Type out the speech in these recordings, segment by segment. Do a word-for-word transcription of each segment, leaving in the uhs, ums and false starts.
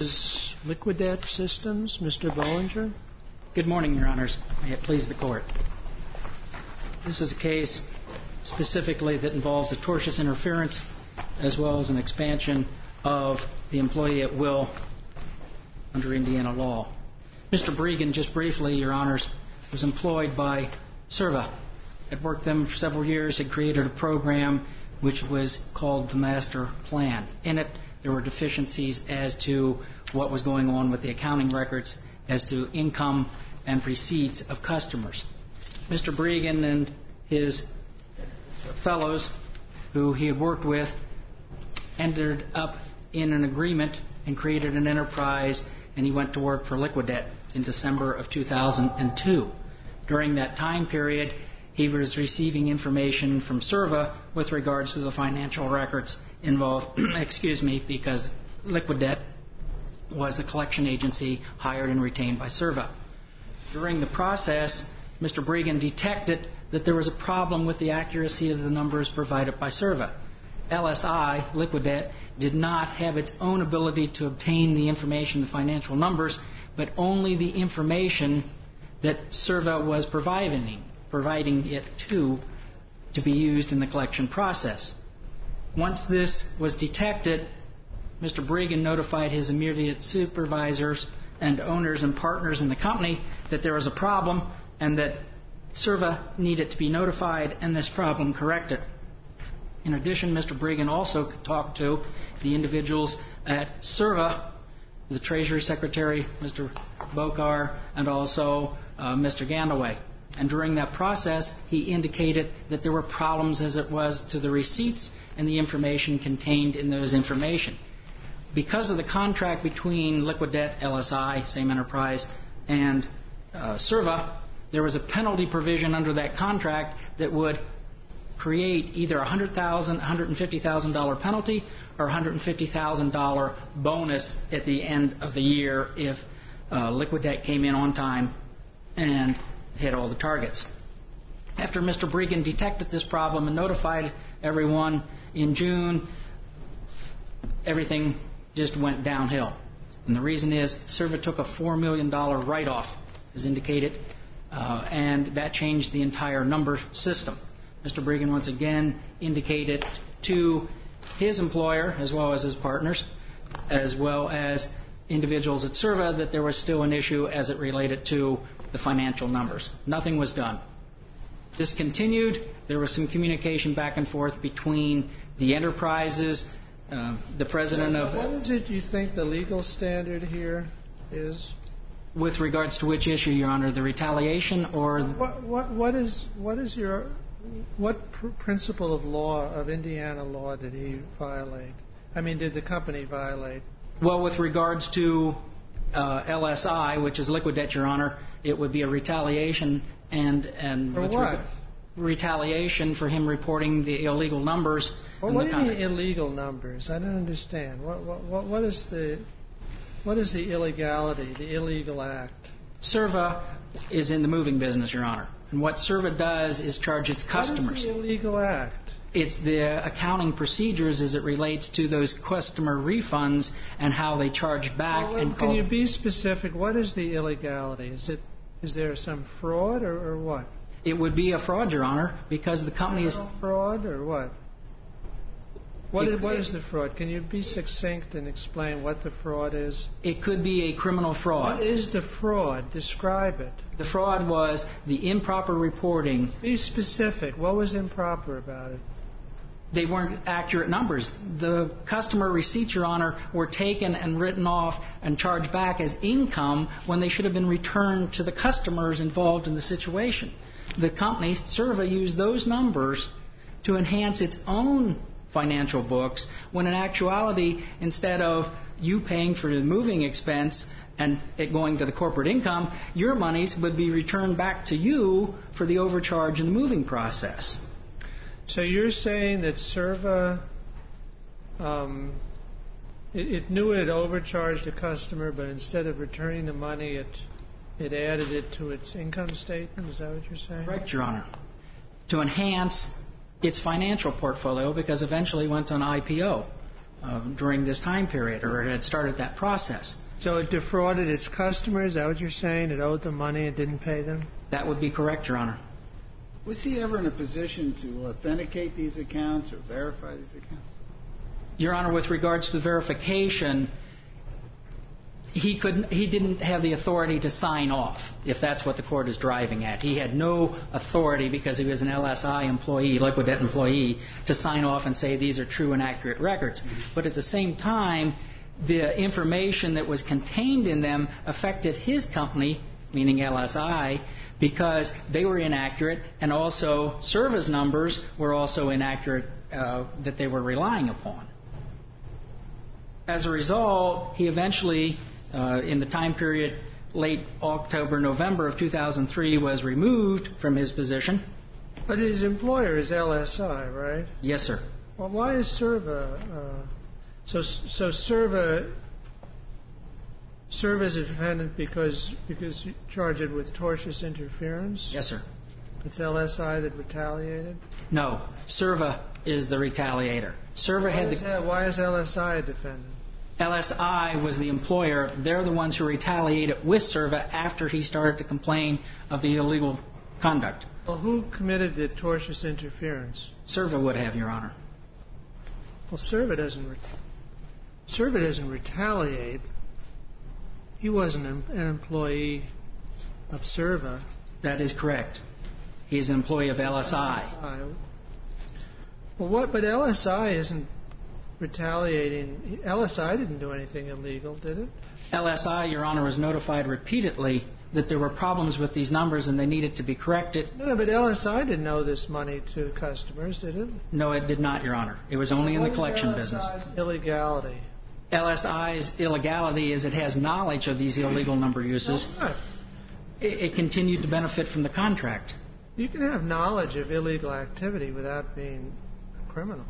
Liquidet Systems, Mister Bollinger. Good morning, Your Honors. May it please the Court. This is a case specifically that involves a tortious interference as well as an expansion of the employee at will under Indiana law. Mister Bregan, just briefly, Your Honors, was employed by CERVA. Had worked them for several years, had created a program which was called the Master Plan. In it, there were deficiencies as to what was going on with the accounting records as to income and receipts of customers. Mister Bregan and his fellows who he had worked with ended up in an agreement and created an enterprise, and he went to work for Liquidet in December of two thousand two. During that time period, he was receiving information from CERVA with regards to the financial records involved, excuse me, because Liquidet was the collection agency hired and retained by CERVA. During the process, Mister Bregan detected that there was a problem with the accuracy of the numbers provided by CERVA. L S I, Liquidet, did not have its own ability to obtain the information, the financial numbers, but only the information that CERVA was providing, providing it to, to be used in the collection process. Once this was detected, Mister Bregan notified his immediate supervisors and owners and partners in the company that there was a problem and that CERVA needed to be notified and this problem corrected. In addition, Mister Bregan also talked to the individuals at CERVA, the Treasury Secretary, Mister Bokar, and also uh, Mister Gandaway. And during that process, he indicated that there were problems as it was to the receipts and the information contained in those information. Because of the contract between Liquidet, L S I, same enterprise, and uh, CERVA, there was a penalty provision under that contract that would create either a one hundred thousand dollars, one hundred fifty thousand dollars penalty or one hundred fifty thousand dollars bonus at the end of the year if uh, Liquidet came in on time and hit all the targets. After Mister Bregan detected this problem and notified everyone in June, everything just went downhill. And the reason is CERVA took a four million dollars write-off, as indicated, uh, and that changed the entire number system. Mister Bregan once again indicated to his employer, as well as his partners, as well as individuals at CERVA, that there was still an issue as it related to the financial numbers. Nothing was done. This continued. There was some communication back and forth between the enterprises, uh, the president so of... What is it you think the legal standard here is? With regards to which issue, Your Honor, the retaliation or... What, what, what is what is your... What pr- principle of law, of Indiana law, did he violate? I mean, did the company violate? Well, with regards to uh, L S I, which is Liquidet, Your Honor, it would be a retaliation and... and for with what? Reg- retaliation for him reporting the illegal numbers. Well, what do you mean illegal numbers? I don't understand. What, what, what is the what is the illegality, the illegal act? CERVA is in the moving business, Your Honor. And what CERVA does is charge its customers. What is the illegal act? It's the accounting procedures as it relates to those customer refunds and how they charge back. Well, and can you be specific? What is the illegality? Is it is there some fraud or, or what? It would be a fraud, Your Honor, because the company is... Fraud or what? What It, is, what is the fraud? Can you be succinct and explain what the fraud is? It could be a criminal fraud. What is the fraud? Describe it. The fraud was the improper reporting. Be specific. What was improper about it? They weren't accurate numbers. The customer receipts, Your Honor, were taken and written off and charged back as income when they should have been returned to the customers involved in the situation. The company, CERVA, used those numbers to enhance its own financial books, when in actuality, instead of you paying for the moving expense and it going to the corporate income, your monies would be returned back to you for the overcharge in the moving process. So you're saying that CERVA, um, it, it knew it had overcharged a customer, but instead of returning the money, it it added it to its income statement? Is that what you're saying? Correct, Your Honor. To enhance its financial portfolio, because eventually it went to an I P O. uh, during this time period, or had started that process. So it defrauded its customers? Is that what you're saying? It owed them money and didn't pay them? That would be correct, Your Honor. Was he ever in a position to authenticate these accounts or verify these accounts? Your Honor, with regards to verification, he couldn't. He didn't have the authority to sign off, if that's what the court is driving at. He had no authority, because he was an L S I employee, Liquidet employee, to sign off and say these are true and accurate records. But at the same time, the information that was contained in them affected his company, meaning L S I, because they were inaccurate, and also service numbers were also inaccurate uh, that they were relying upon. As a result, he eventually, uh, in the time period late October, November of two thousand three, was removed from his position. But his employer is L S I, right? Yes, sir. Well, why is Serva... Uh, so, so Serva... serve as a defendant because because you charge it with tortious interference? Yes, sir. It's L S I that retaliated? No. Serva is the retaliator. Serva why had is the... That, why is L S I a defendant? L S I was the employer. They're the ones who retaliated with Serva after he started to complain of the illegal conduct. Well, who committed the tortious interference? Serva would have, Your Honor. Well, Serva doesn't... Re- Serva doesn't retaliate. He wasn't an employee of Serva. That is correct. He's an employee of L S I. Well, what? But L S I isn't retaliating. L S I didn't do anything illegal, did it? L S I, Your Honor, was notified repeatedly that there were problems with these numbers and they needed to be corrected. No, no, but L S I didn't owe this money to customers, did it? No, it did not, Your Honor. It was only in the collection business. L S I's illegality? L S I's illegality is it has knowledge of these illegal number uses. What? It, it continued to benefit from the contract. You can have knowledge of illegal activity without being a criminal.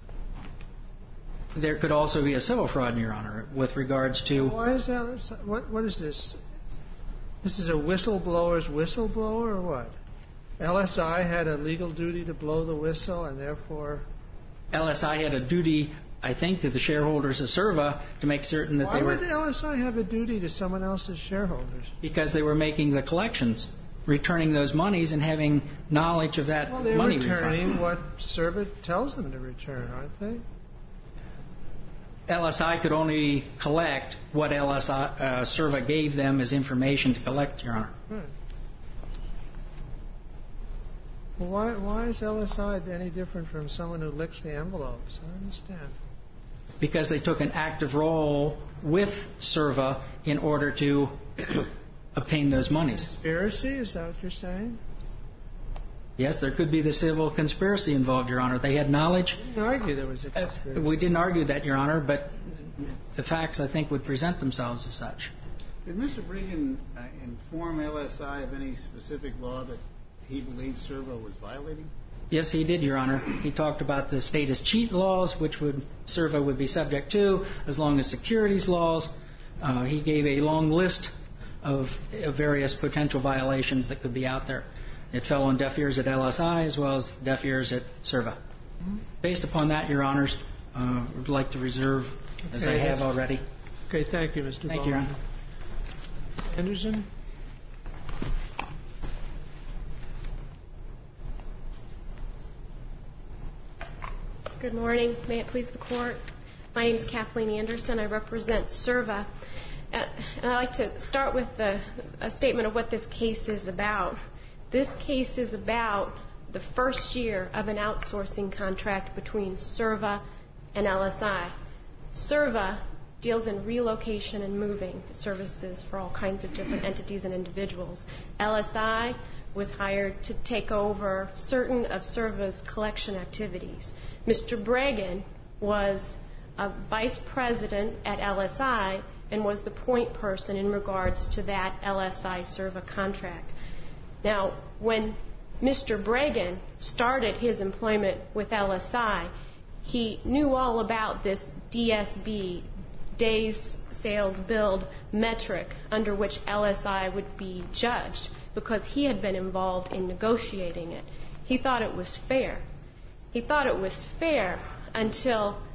There could also be a civil fraud, Your Honor, with regards to... Why is that? What, what is this? This is a whistleblower's whistleblower or what? L S I had a legal duty to blow the whistle and therefore... L S I had a duty, I think, to the shareholders of Serva to make certain that Why they were... Why would L S I have a duty to someone else's shareholders? Because they were making the collections, returning those monies and having knowledge of that well, they're money returning refund. what Serva tells them to return, aren't they? L S I could only collect what L S I, uh, Serva gave them as information to collect, Your Honor. Right. Well, why, why is L S I any different from someone who licks the envelopes? I don't understand. Because they took an active role with Serva in order to obtain those monies. Conspiracy? Is that what you're saying? Yes, there could be the civil conspiracy involved, Your Honor. They had knowledge. We didn't argue there was a conspiracy. We didn't argue that, Your Honor, but the facts, I think, would present themselves as such. Did Mister Bregan uh, inform L S I of any specific law that he believed Serva was violating? Yes, he did, Your Honor. He talked about the status cheat laws, which would Serva would be subject to, as long as securities laws. Uh, he gave a long list of, of various potential violations that could be out there. It fell on deaf ears at L S I as well as deaf ears at Serva. Mm-hmm. Based upon that, Your Honors, I uh, would like to reserve, as okay, I have already. Okay, thank you, Mister Thank Bowman. you, Your Honor. Anderson? Good morning. May it please the Court. My name is Kathleen Anderson. I represent Serva. Uh, and I'd like to start with the, a statement of what this case is about. This case is about the first year of an outsourcing contract between Serva and L S I. Serva deals in relocation and moving services for all kinds of different entities and individuals. L S I was hired to take over certain of Serva's collection activities. Mister Bregan was a vice president at L S I and was the point person in regards to that L S I Serva contract. Now, when Mister Bregan started his employment with L S I, he knew all about this D S B, Days Sales Billed metric, under which L S I would be judged, because he had been involved in negotiating it. He thought it was fair. He thought it was fair until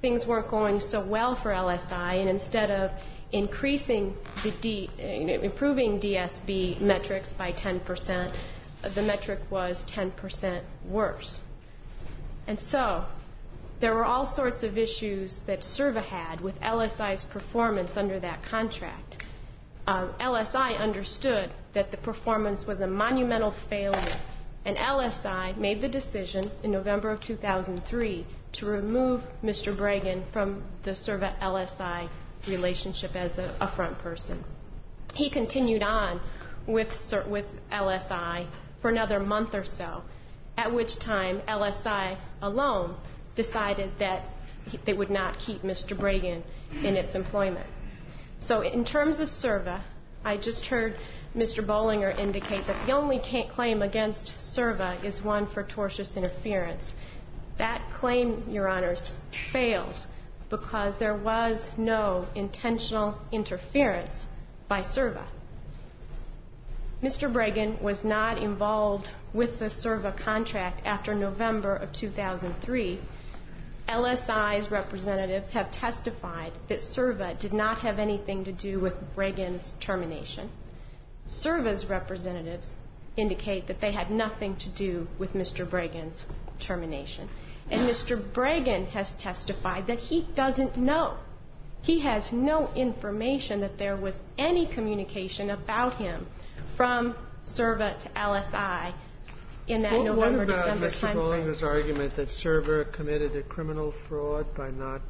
things weren't going so well for L S I, and instead of increasing the D, you know, improving D S B metrics by ten percent, the metric was ten percent worse. And so there were all sorts of issues that Serva had with L S I's performance under that contract. Uh, L S I understood that the performance was a monumental failure, and L S I made the decision in November of two thousand three to remove Mister Bregan from the Serva-L S I relationship as a, a front person. He continued on with, with L S I for another month or so, at which time L S I alone decided that he, they would not keep Mister Bregan in its employment. So in terms of Serva, I just heard Mister Bollinger indicate that the only claim against Serva is one for tortious interference. That claim, Your Honors, fails because there was no intentional interference by Serva. Mister Bregan was not involved with the Serva contract after November of two thousand three. L S I's representatives have testified that Serva did not have anything to do with Bregan's termination. Serva's representatives indicate that they had nothing to do with Mister Bregan's termination. And Mister Bregan has testified that he doesn't know. He has no information that there was any communication about him from Serva to L S I in that what, November-December timeframe. What about Mister Bollinger's argument that Serva committed a criminal fraud by not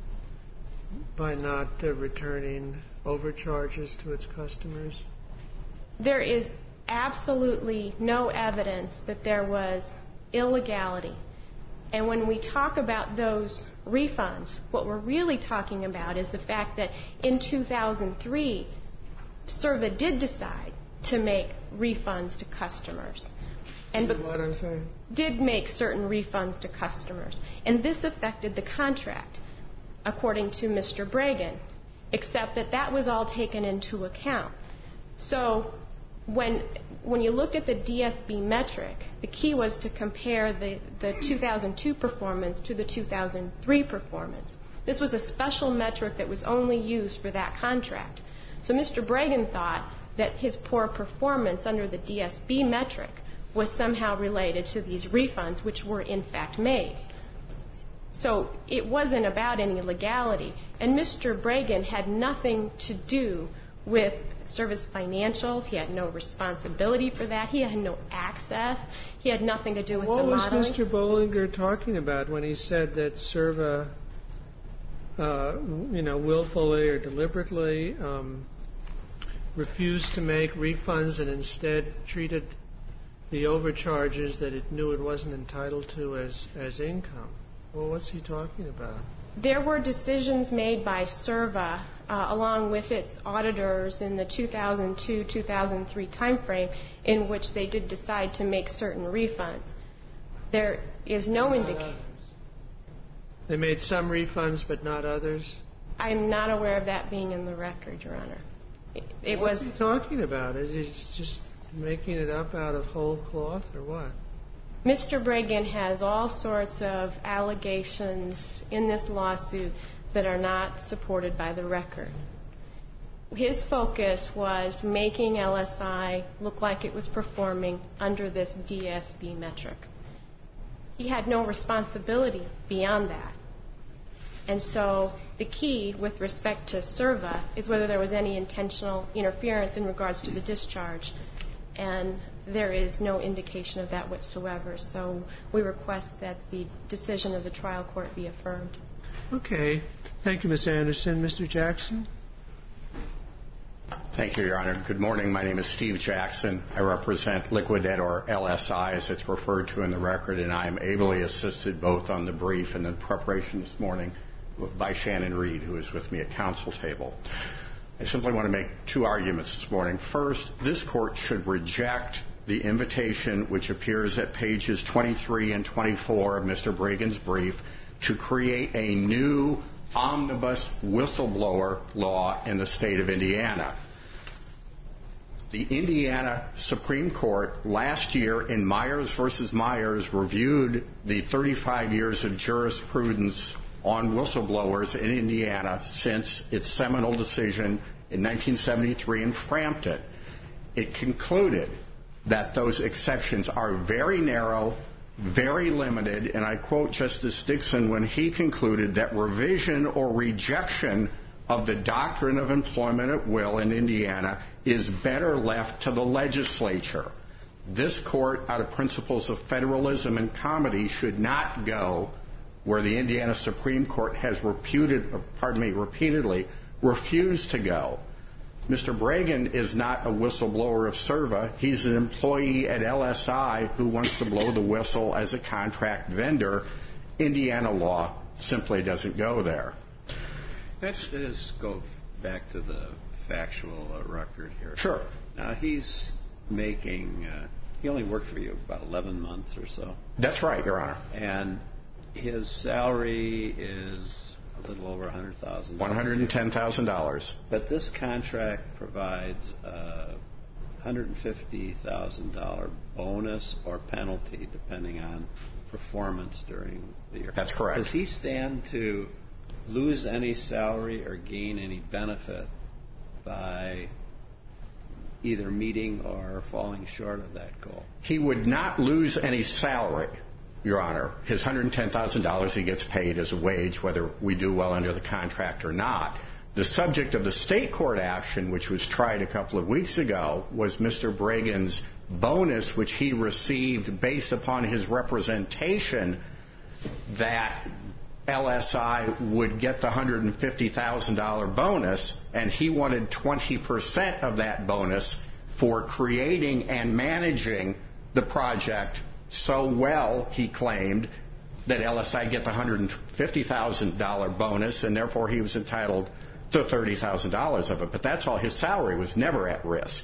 by not uh, returning overcharges to its customers? There is absolutely no evidence that there was illegality. And when we talk about those refunds, what we're really talking about is the fact that in two thousand three, Serva did decide to make refunds to customers. And be- what I'm saying? Did make certain refunds to customers. And this affected the contract, according to Mister Bregan, except that that was all taken into account. So when when you looked at the D S B metric, the key was to compare the, the two thousand two performance to the two thousand three performance. This was a special metric that was only used for that contract. So Mister Bregan thought that his poor performance under the D S B metric was somehow related to these refunds, which were in fact made. So it wasn't about any legality. And Mister Bregan had nothing to do with Serva's financials. He had no responsibility for that. He had no access. He had nothing to do with what the was modeling. Mister Bollinger talking about when he said that Serva, uh, you know, willfully or deliberately um, refused to make refunds and instead treated the overcharges that it knew it wasn't entitled to as, as income? Well, what's he talking about? There were decisions made by Serva, uh, along with its auditors in the two thousand two two thousand three timeframe, in which they did decide to make certain refunds. There is no indication. They made some refunds, but not others? I'm not aware of that being in the record, Your Honor. It, it What's was. he talking about? Is he just making it up out of whole cloth, or what? Mister Bregan has all sorts of allegations in this lawsuit that are not supported by the record. His focus was making L S I look like it was performing under this D S B metric. He had no responsibility beyond that. And so the key with respect to Serva is whether there was any intentional interference in regards to the discharge. And there is no indication of that whatsoever. So we request that the decision of the trial court be affirmed. Okay. Thank you, Miz Anderson. Mister Jackson? Thank you, Your Honor. Good morning. My name is Steve Jackson. I represent Liquidet, or L S I, as it's referred to in the record, and I am ably assisted both on the brief and the preparation this morning by Shannon Reed, who is with me at counsel table. I simply want to make two arguments this morning. First, this court should reject the invitation which appears at pages twenty-three and twenty-four of Mister Bregan's brief to create a new omnibus whistleblower law in the state of Indiana. The Indiana Supreme Court last year in Myers versus Myers reviewed the thirty-five years of jurisprudence on whistleblowers in Indiana since its seminal decision in nineteen seventy-three in Frampton. It concluded that those exceptions are very narrow, very limited, and I quote Justice Dixon when he concluded that revision or rejection of the doctrine of employment at will in Indiana is better left to the legislature. This court, out of principles of federalism and comity, should not go where the Indiana Supreme Court has reputed, pardon me, repeatedly refused to go. Mister Bragan is not a whistleblower of CERVA. He's an employee at L S I who wants to blow the whistle as a contract vendor. Indiana law simply doesn't go there. Let's just go back to the factual uh, record here. Sure. Now, he's making, uh, he only worked for you about eleven months or so. That's right, Your Honor. And his salary is a little over one hundred thousand dollars. one hundred ten thousand dollars. But this contract provides a one hundred fifty thousand dollars bonus or penalty depending on performance during the year. That's correct. Does he stand to lose any salary or gain any benefit by either meeting or falling short of that goal? He would not lose any salary, Your Honor. His one hundred ten thousand dollars he gets paid as a wage, whether we do well under the contract or not. The subject of the state court action, which was tried a couple of weeks ago, was Mister Bragan's bonus, which he received based upon his representation that L S I would get the one hundred fifty thousand dollars bonus, and he wanted twenty percent of that bonus for creating and managing the project so well, he claimed, that L S I get the one hundred fifty thousand dollars bonus, and therefore he was entitled to thirty thousand dollars of it. But that's all. His salary was never at risk.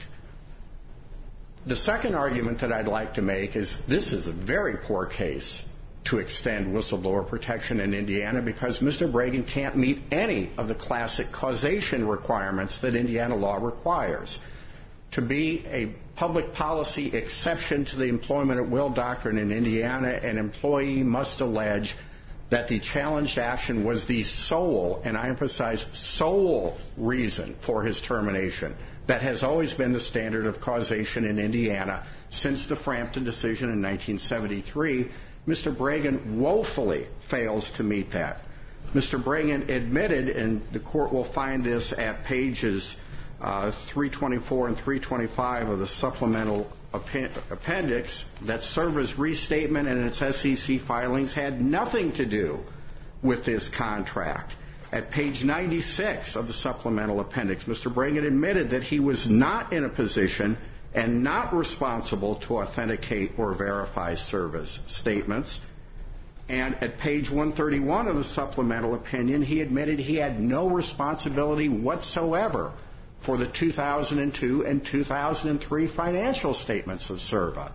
The second argument that I'd like to make is this is a very poor case to extend whistleblower protection in Indiana because Mister Bragan can't meet any of the classic causation requirements that Indiana law requires. To be a public policy exception to the employment at will doctrine in Indiana, an employee must allege that the challenged action was the sole, and I emphasize sole, reason for his termination. That has always been the standard of causation in Indiana since the Frampton decision in nineteen seventy-three. Mister Bragan woefully fails to meet that. Mister Bragan admitted, and the court will find this at pages uh, three twenty-four and three twenty-five of the supplemental appendix, that CERVA's restatement and its S E C filings had nothing to do with this contract. At page ninety-six of the supplemental appendix, Mister Bragan admitted that he was not in a position and not responsible to authenticate or verify CERVA's statements. And at page one thirty-one of the supplemental opinion, he admitted he had no responsibility whatsoever for the two thousand two and two thousand three financial statements of CERVA.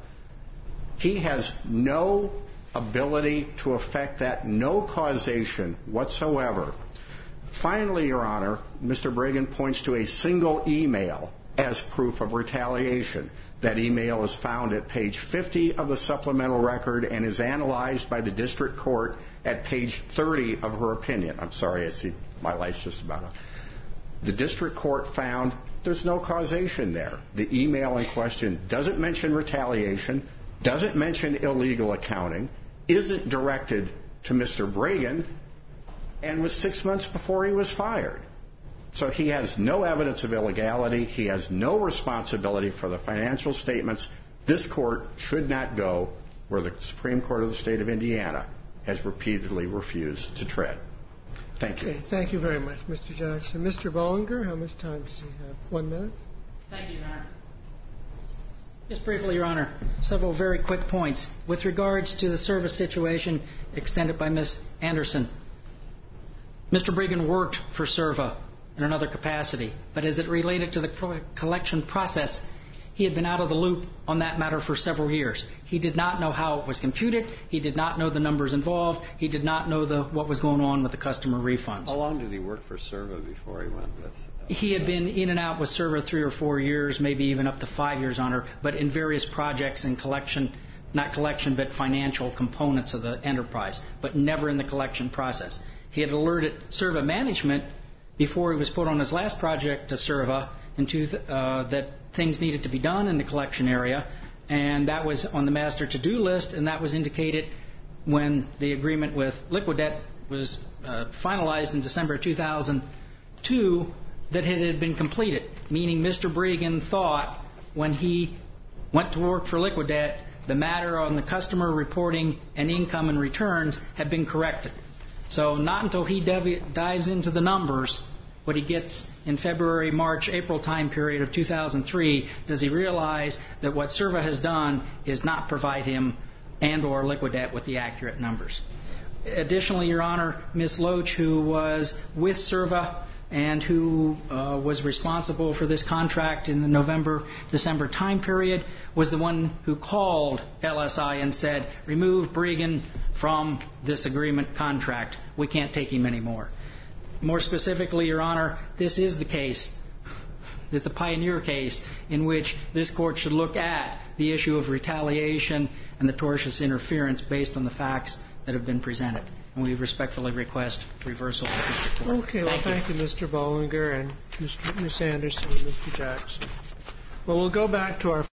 He has no ability to affect that, no causation whatsoever. Finally, Your Honor, Mister Bragan points to a single email as proof of retaliation. That email is found at page fifty of the supplemental record and is analyzed by the district court at page thirty of her opinion. I'm sorry, I see my light's just about up. The district court found there's no causation there. The email in question doesn't mention retaliation, doesn't mention illegal accounting, isn't directed to Mister Bragan, and was six months before he was fired. So he has no evidence of illegality. He has no responsibility for the financial statements. This court should not go where the Supreme Court of the state of Indiana has repeatedly refused to tread. Thank you. Okay, thank you very much, Mister Jackson. Mister Bollinger, how much time does he have? One minute? Thank you, Your Honor. Just briefly, Your Honor, several very quick points. With regards to the service situation extended by Miz Anderson, Mister Bragan worked for CERVA in another capacity, but as it related to the collection process, he had been out of the loop on that matter for several years. He did not know how it was computed. He did not know the numbers involved. He did not know the, what was going on with the customer refunds. How long did he work for CERVA before he went with? Uh, he had been in and out with CERVA three or four years, maybe even up to five years, Honor, but in various projects in collection, not collection, but financial components of the enterprise, but never in the collection process. He had alerted Serva management before he was put on his last project of Serva into uh, that things needed to be done in the collection area, and that was on the master to-do list, and that was indicated when the agreement with Liquidet was uh, finalized in December two thousand two, that it had been completed, meaning Mister Bregan thought when he went to work for Liquidet, the matter on the customer reporting and income and returns had been corrected. So not until he dev- dives into the numbers, what he gets in February, March, April time period of two thousand three, does he realize that what Serva has done is not provide him and or Liquidet with the accurate numbers. Additionally, Your Honor, Miz Loach, who was with Serva and who uh, was responsible for this contract in the November-December time period, was the one who called L S I and said, remove Bregan from this agreement contract. We can't take him anymore. More specifically, Your Honor, this is the case. It's a pioneer case in which this Court should look at the issue of retaliation and the tortious interference based on the facts that have been presented. And we respectfully request reversal of this report. Okay, well, thank you, Mister Bollinger and Miz Anderson and Mister Jackson. Well, we'll go back to our